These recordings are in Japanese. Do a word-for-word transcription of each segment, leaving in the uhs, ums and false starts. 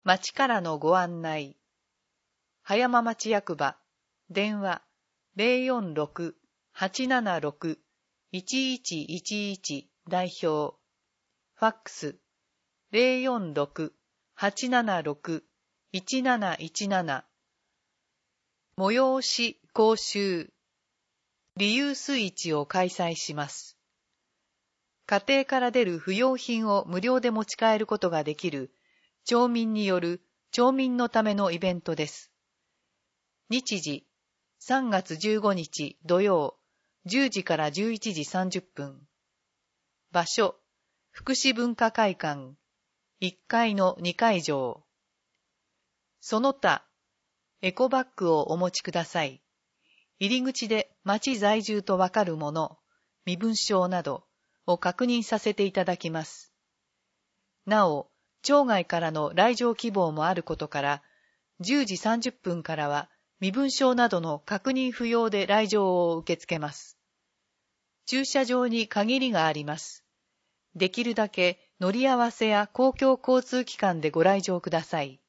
町からのご案内。葉山町役場、電話 ゼロよんろく はちななろく いちいちいちいち 代表。ファックス ゼロよんろく はちななろく いちなないちなな。催し講習。リユース市を開催します。家庭から出る不要品を無料で持ち帰ることができる町民による町民のためのイベントです。日時さんがつじゅうごにち土曜じゅうじからじゅういちじさんじゅっぷん。場所福祉文化会館いっかいのにかいじょう。その他エコバッグをお持ちください。入り口で町在住とわかるもの、身分証などを確認させていただきます。なお、町外からの来場希望もあることから、じゅうじさんじゅっぷんからは身分証などの確認不要で来場を受け付けます。駐車場に限りがあります。できるだけ乗り合わせや公共交通機関でご来場ください。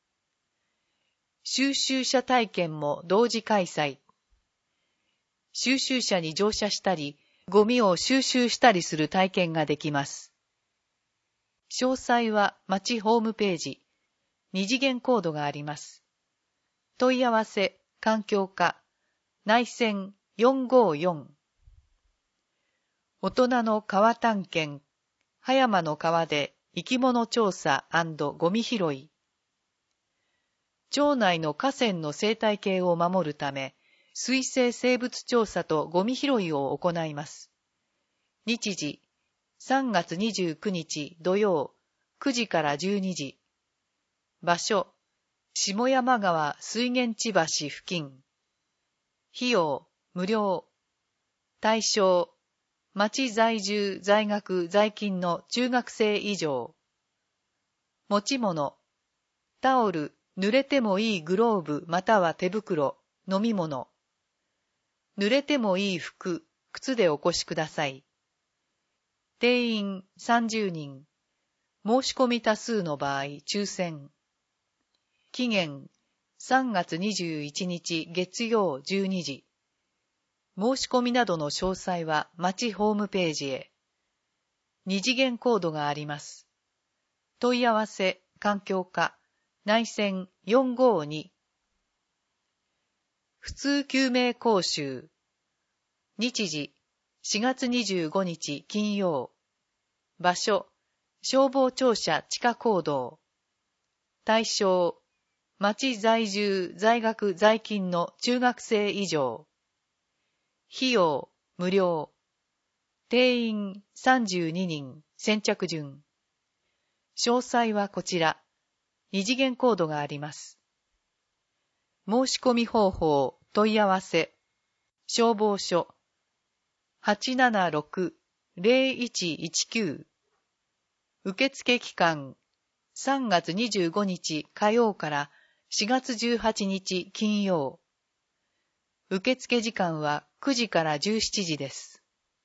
収集車体験も同時開催。収集車に乗車したり、ゴミを収集したりする体験ができます。詳細は町ホームページ、二次元コードがあります。問い合わせ、環境課、内線よんごよん。大人の川探検、葉山の川で生き物調査&ゴミ拾い。町内の河川の生態系を守るため、水生生物調査とゴミ拾いを行います。日時、さんがつにじゅうくにち土曜、くじからじゅうにじ。場所、下山川水源地橋付近。費用、無料。対象、町在住在学在勤の中学生以上。持ち物、タオル、濡れてもいいグローブまたは手袋、飲み物。濡れてもいい服、靴でお越しください。定員さんじゅうにん。申し込み多数の場合、抽選。期限さんがつにじゅういちにち月曜じゅうにじ。申し込みなどの詳細は町ホームページへ。二次元コードがあります。問い合わせ、環境課、内線よんごに。普通救命講習。日時、しがつにじゅうごにち金曜。場所、消防庁舎地下講堂。対象、町在住在学在勤の中学生以上。費用、無料。定員さんじゅうににん、先着順。詳細はこちら。二次元コードがあります。申し込み方法、問い合わせ。消防署。はちななろく ゼロいちいちきゅう。受付期間、さんがつにじゅうごにち火曜からしがつじゅうはちにち金曜。受付時間はくじからじゅうしちじです。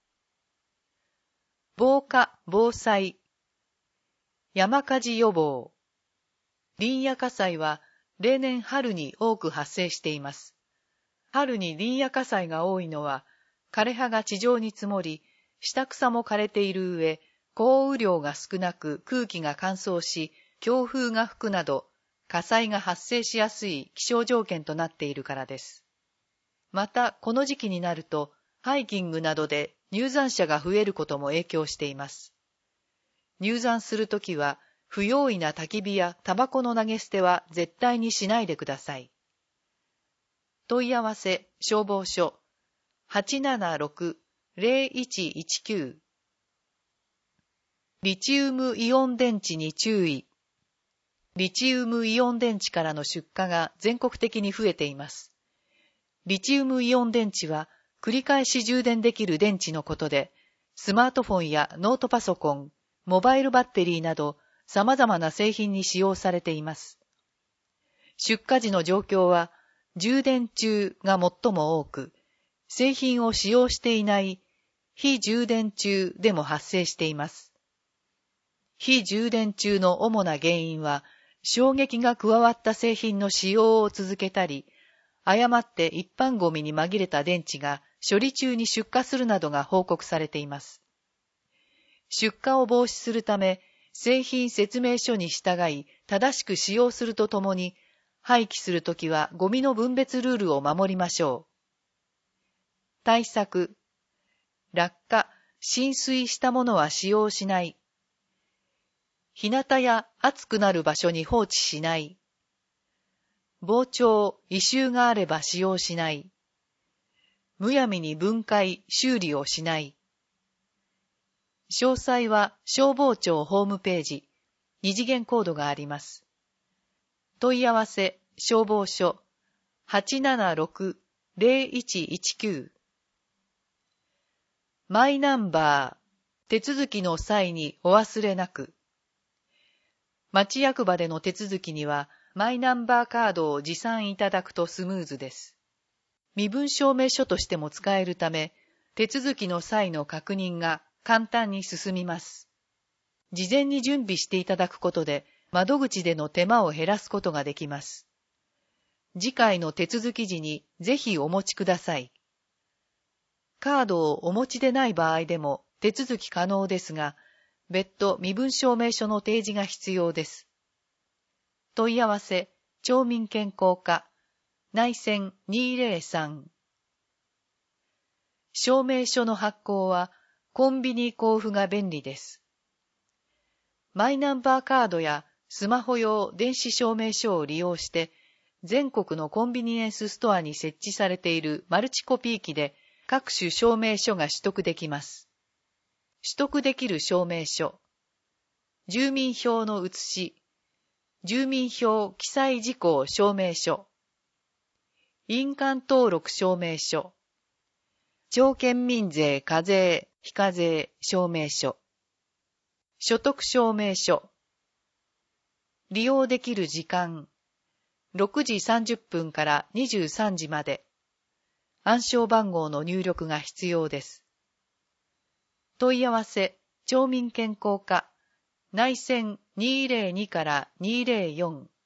防火・防災。山火事予防。林野火災は例年春に多く発生しています。春に林野火災が多いのは、枯れ葉が地上に積もり、下草も枯れている上、降雨量が少なく空気が乾燥し、強風が吹くなど、火災が発生しやすい気象条件となっているからです。また、この時期になると、ハイキングなどで入山者が増えることも影響しています。入山するときは、不用意な焚き火やタバコの投げ捨ては絶対にしないでください。問い合わせ、消防署。はちななろく ゼロいちいちきゅう。リチウムイオン電池に注意。リチウムイオン電池からの出火が全国的に増えています。リチウムイオン電池は繰り返し充電できる電池のことで、スマートフォンやノートパソコン、モバイルバッテリーなど様々な製品に使用されています。出火時の状況は、充電中が最も多く、製品を使用していない非充電中でも発生しています。非充電中の主な原因は、 衝撃が加わった製品の使用を続けたり、誤って一般ゴミに紛れた電池が処理中に出荷するなどが報告されています。出荷を防止するため、製品説明書に従い正しく使用するとともに、廃棄するときはゴミの分別ルールを守りましょう。対策。落下、浸水したものは使用しない。日向や暑くなる場所に放置しない。膨張、異臭があれば使用しない。むやみに分解、修理をしない。詳細は消防庁ホームページ、二次元コードがあります。問い合わせ、消防署、はちななろく ゼロいちいちきゅう。マイナンバー、手続きの際にお忘れなく。町役場での手続きには、マイナンバーカードを持参いただくとスムーズです。身分証明書としても使えるため、手続きの際の確認が簡単に進みます。事前に準備していただくことで、窓口での手間を減らすことができます。次回の手続き時にぜひお持ちください。カードをお持ちでない場合でも手続き可能ですが、別途身分証明書の提示が必要です。問い合わせ、町民健康課、内線にーぜろさん。証明書の発行はコンビニ交付が便利です。マイナンバーカードやスマホ用電子証明書を利用して、全国のコンビニエンスストアに設置されているマルチコピー機で各種証明書が取得できます。取得できる証明書。住民票の写し、住民票記載事項証明書、印鑑登録証明書、町県民税課税非課税証明書、所得証明書。利用できる時間、ろくじさんじゅっぷんからにじゅうさんじまで。暗証番号の入力が必要です。問い合わせ、町民健康課、内線にーぜろにからにーぜろよん。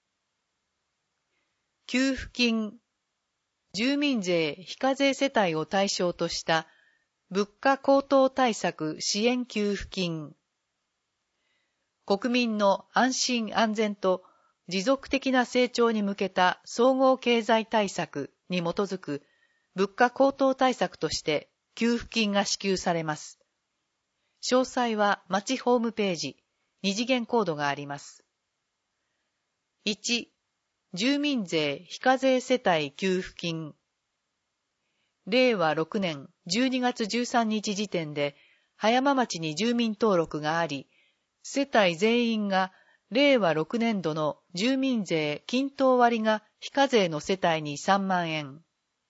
給付金、住民税非課税世帯を対象とした物価高騰対策支援給付金。国民の安心安全と持続的な成長に向けた総合経済対策に基づく物価高騰対策として給付金が支給されます。詳細は町ホームページ、二次元コードがあります。いち、住民税非課税世帯給付金。れいわろくねんじゅうにがつじゅうさんにち時点で葉山町に住民登録があり、世帯全員がれいわろくねんどの住民税均等割が非課税の世帯にさんまんえん。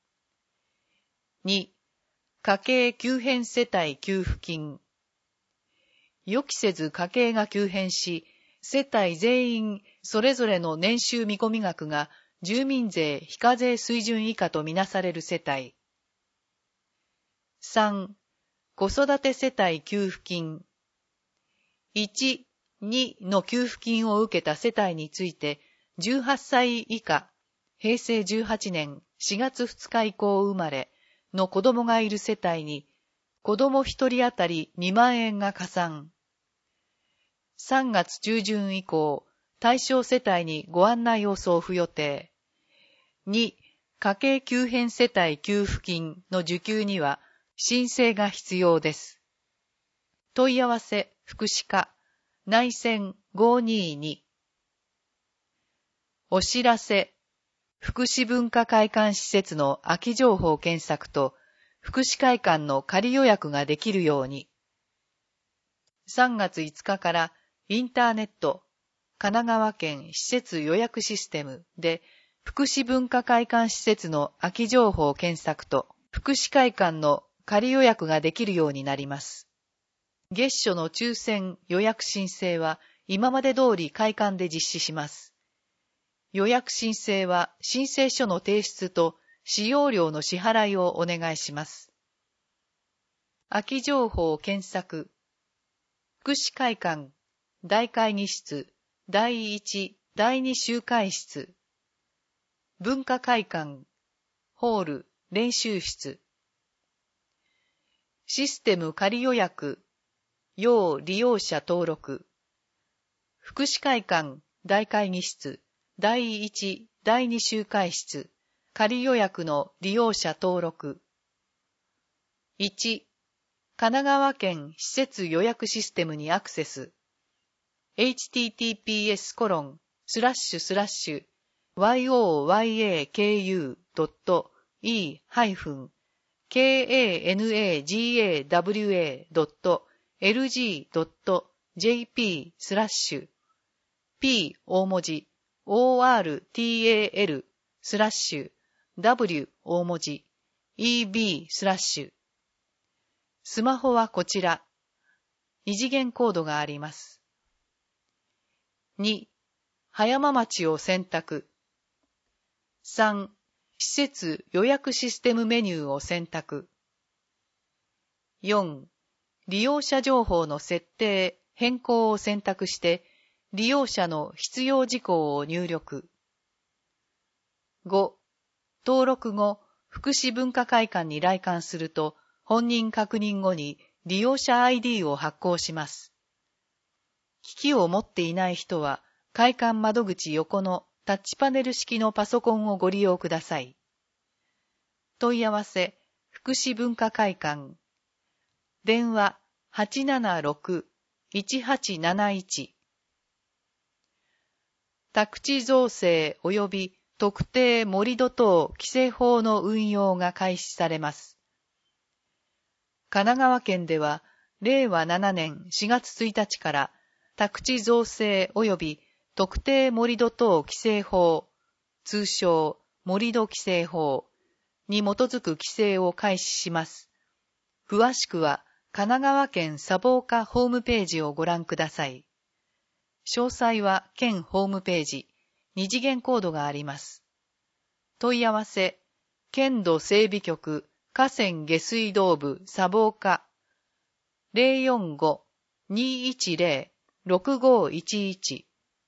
に、家計急変世帯給付金。予期せず家計が急変し、世帯全員それぞれの年収見込み額が住民税非課税水準以下とみなされる世帯。さん、子育て世帯給付金。いち、にの給付金を受けた世帯について、じゅうはっさい以下、へいせいじゅうはちねんしがつふつか以降生まれの子供がいる世帯に、子供ひとり当たりにまんえんが加算。さんがつちゅうじゅん以降、対象世帯にご案内を送付予定。に、家計急変世帯給付金の受給には申請が必要です。問い合わせ、福祉課、内線ごにーに。お知らせ、福祉文化会館施設の空き情報検索と福祉会館の仮予約ができるように。さんがついつかからインターネット、神奈川県施設予約システムで福祉文化会館施設の空き情報検索と福祉会館の仮予約ができるようになります。月初の抽選予約申請は今まで通り会館で実施します。予約申請は申請書の提出と使用料の支払いをお願いします。空き情報検索、福祉会館大会議室だいいちだいに集会室、文化会館、ホール、練習室、システム仮予約、要利用者登録、福祉会館、大会議室、だいいち、だいに集会室、仮予約の利用者登録。いち、神奈川県施設予約システムにアクセス。エイチティーティーピーエスコロンスラッシュスラッシュワイオーワイエーケーユードットイーハイフンケーエーエヌエージーエーダブリューエードットエルジードットジェーピースラッシュ P 大文字 オーアールティーエーエル スラッシュ W 大文字 イービー スラッシュ。スマホはこちら。二次元コードがあります。に、葉山町を選択。さん、施設予約システムメニューを選択。よん、利用者情報の設定、変更を選択して、利用者の必要事項を入力。ご、登録後、福祉文化会館に来館すると、本人確認後に利用者 アイディー を発行します。機器を持っていない人は、会館窓口横のタッチパネル式のパソコンをご利用ください。問い合わせ、福祉文化会館。電話 はちななろく いちはちなないち。宅地造成及び特定盛土等規制法の運用が開始されます。神奈川県では、れいわななねんしがつついたちから、宅地造成及び特定盛土等規制法、通称盛土規制法に基づく規制を開始します。詳しくは、神奈川県砂防課ホームページをご覧ください。詳細は県ホームページ、二次元コードがあります。問い合わせ、県土整備局河川下水道部砂防課 ゼロよんご にいちゼロ ろくごいちいち。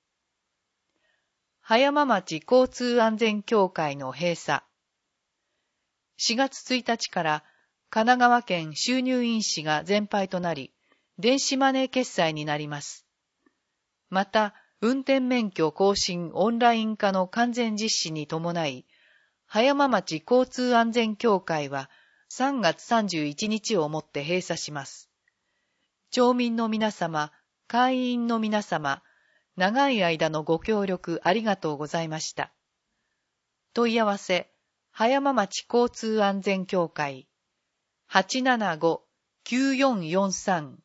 葉山町交通安全協会の閉鎖。しがつついたちから神奈川県収入印紙が全廃となり、電子マネー決済になります。また、運転免許更新オンライン化の完全実施に伴い、葉山町交通安全協会はさんがつさんじゅういちにちをもって閉鎖します。町民の皆様、会員の皆様、長い間のご協力ありがとうございました。問い合わせ、葉山町交通安全協会 はちななご きゅうよんよんさん。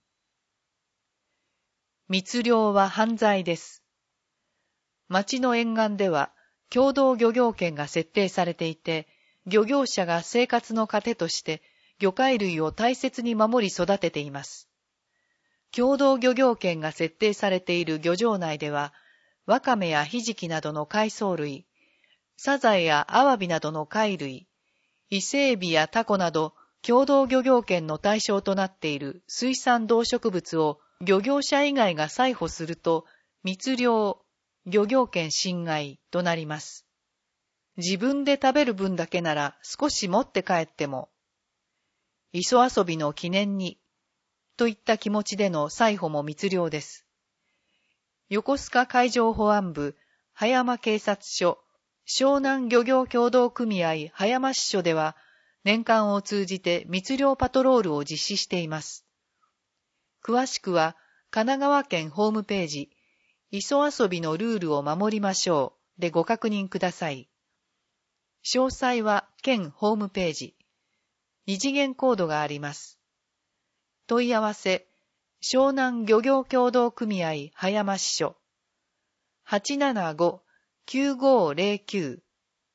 密漁は犯罪です。町の沿岸では共同漁業権が設定されていて、漁業者が生活の糧として魚介類を大切に守り育てています。共同漁業権が設定されている漁場内では、ワカメやヒジキなどの海藻類、サザエやアワビなどの貝類、伊勢エビやタコなど共同漁業権の対象となっている水産動植物を漁業者以外が採捕すると、密漁、漁業権侵害となります。自分で食べる分だけなら少し持って帰っても、磯遊びの記念に、といった気持ちでの採捕も密漁です。横須賀海上保安部、葉山警察署、湘南漁業協同組合葉山支所では、年間を通じて密漁パトロールを実施しています。詳しくは、神奈川県ホームページ、磯遊びのルールを守りましょうでご確認ください。詳細は県ホームページ。二次元コードがあります。問い合わせ、湘南漁業協同組合葉山支所 はちななご きゅうごゼロきゅう。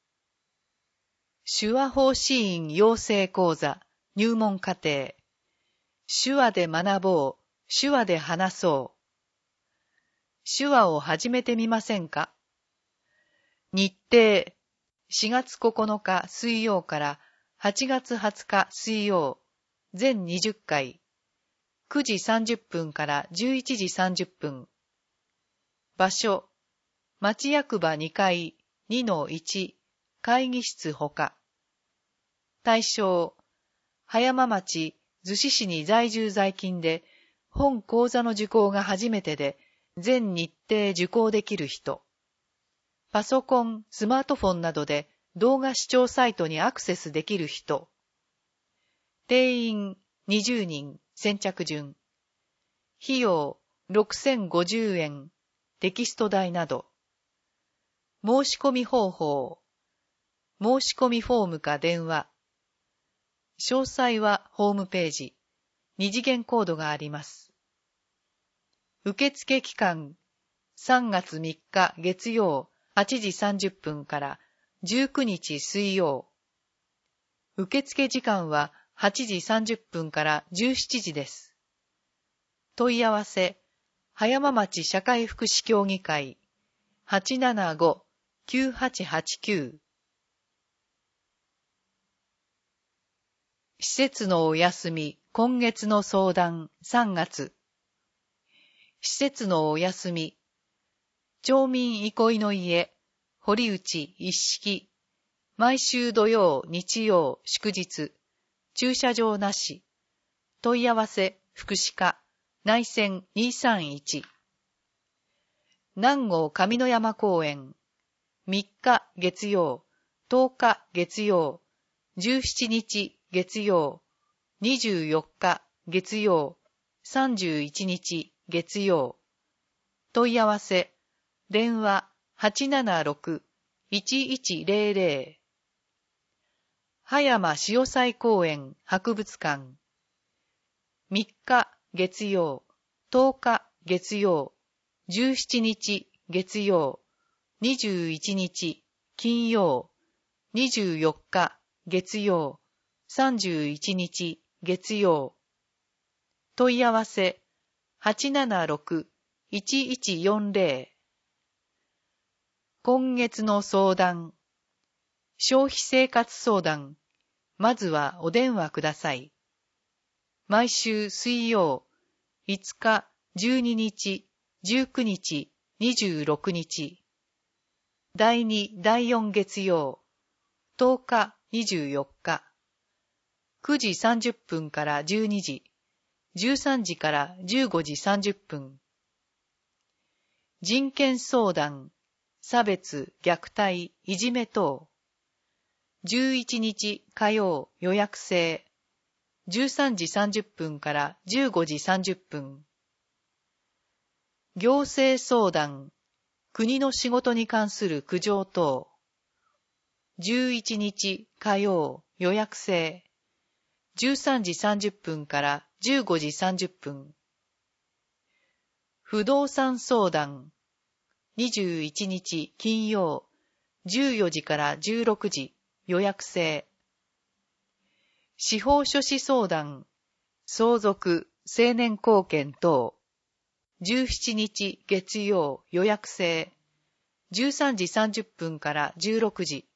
手話法師院養成講座入門課程。手話で学ぼう、手話で話そう。手話を始めてみませんか？日程、しがつここのか水曜からはちがつはつか水曜、全にじゅっかい、くじさんじゅっぷんからじゅういちじさんじゅっぷん。場所、 町役場にかい にのいち 会議室ほか。対象、葉山町逗子市に在住在勤で、本講座の受講が初めてで、全日程受講できる人。パソコン、スマートフォンなどで動画視聴サイトにアクセスできる人。定員にじゅうにん、先着順。費用ろくせんごじゅうえん、テキスト代など。申し込み方法。申し込みフォームか電話。詳細はホームページ。二次元コードがあります。受付期間、さんがつみっか月曜はちじさんじゅっぷんからじゅうくにち水曜。受付時間ははちじさんじゅっぷんからじゅうしちじです。問い合わせ、葉山町社会福祉協議会 はちななご きゅうはちはちきゅう。施設のお休み、今月の相談、さんがつ。施設のお休み。町民憩いの家、堀内一式。毎週土曜、日曜、祝日。駐車場なし。問い合わせ、福祉課、内線にさんいち。南郷上野山公園。みっか月曜、とおか月曜、じゅうしちにち月曜、にじゅうよっか月曜、さんじゅういちにち月曜。問い合わせ、電話 はちななろく いちいちぜろぜろ。葉山潮祭公園博物館。みっか月曜、とおか月曜、じゅうしちにち月曜、にじゅういちにち金曜、にじゅうよっか月曜、さんじゅういちにち月曜。問い合わせ はちななろく いちいちよんぜろ。今月の相談。消費生活相談。まずはお電話ください。毎週水曜、いつか、じゅうににち、じゅうくにち、にじゅうろくにち。だいに、だいよん月曜、とおか、にじゅうよっか。くじさんじゅっぷんからじゅうにじ、じゅうさんじからじゅうごじさんじゅっぷん。人権相談、差別、虐待、いじめ等。じゅういちにち火曜予約制。じゅうさんじさんじゅっぷんからじゅうごじさんじゅっぷん。行政相談、国の仕事に関する苦情等。じゅういちにち火曜予約制。じゅうさんじさんじゅっぷんからじゅうごじさんじゅっぷん。不動産相談、にじゅういちにち金曜、じゅうよじからじゅうろくじ予約制。司法書士相談、相続、成年後見等。じゅうしちにち月曜予約制。じゅうさんじさんじゅっぷんからじゅうろくじ。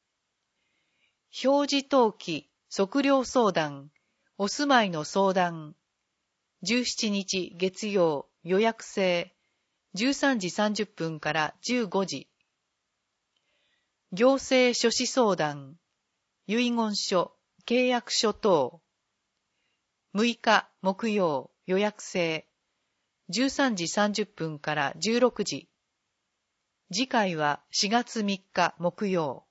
表示登記、測量相談、お住まいの相談。じゅうしちにち月曜予約制。じゅうさんじさんじゅっぷんからじゅうごじ。行政書士相談、遺言書、契約書等。むいか木曜予約制。じゅうさんじさんじゅっぷんからじゅうろくじ。次回はしがつみっか木曜。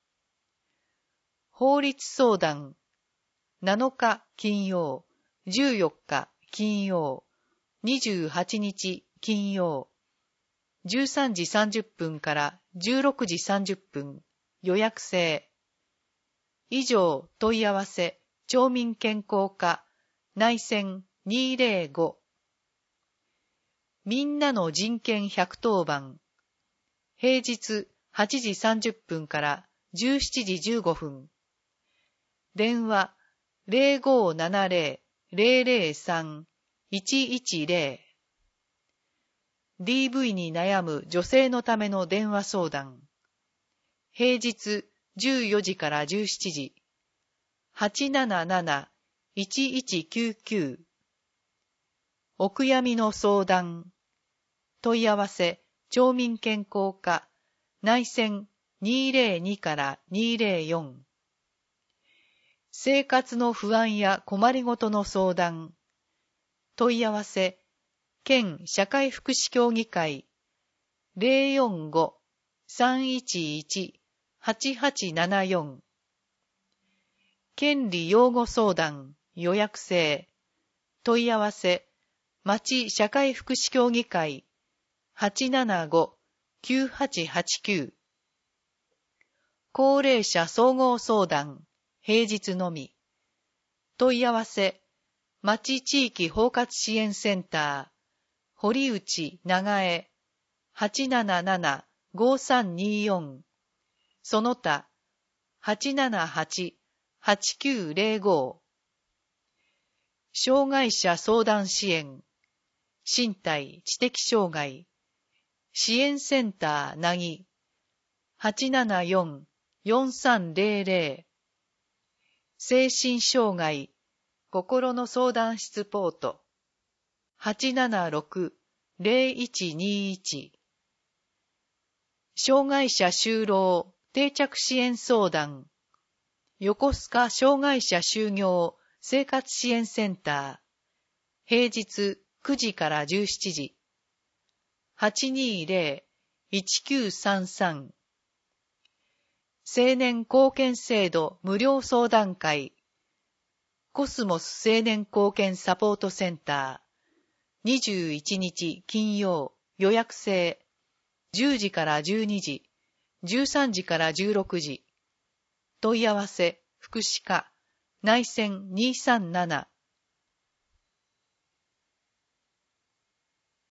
法律相談、なのか金曜、じゅうよっか金曜、にじゅうはちにち金曜。じゅうさんじさんじゅっぷんからじゅうろくじさんじゅっぷん予約制。以上問い合わせ町民健康課内線にーぜろご。みんなの人権ひゃくとおばん。平日はちじさんじゅっぷんからじゅうしちじじゅうごふん。電話 ゼロごーななゼロ ゼロゼロさん いちいちゼロ。ディーブイ に悩む女性のための電話相談。平日じゅうよじからじゅうしちじ。はちなななな いちいちきゅうきゅう。お悔やみの相談。問い合わせ、 町民健康課、内線にーぜろにからにーぜろよん。生活の不安や困りごとの相談。問い合わせ、県社会福祉協議会、ゼロよんご さんいちいち はちはちななよん。権利擁護相談、予約制。問い合わせ、町社会福祉協議会、はちななご きゅうはちはちきゅう。高齢者総合相談、平日のみ。問い合わせ、町地域包括支援センター、堀内長江、はちなななな ごさんによん。その他、はちななはち はちきゅうゼロご。障害者相談支援、身体知的障害、支援センターなぎ、はちななよん よんさんゼロゼロ。精神障害、心の相談室ポート、はちななろく ゼロいちにいち。障害者就労定着支援相談、横須賀障害者就業生活支援センター、平日くじからじゅうしちじ、はちにーぜろ いちきゅうさんさん。青年貢献制度無料相談会、コスモス青年貢献サポートセンター、にじゅういちにち金曜予約制、じゅうじからじゅうにじ、じゅうさんじからじゅうろくじ。問い合わせ、福祉課、内線にーさんなな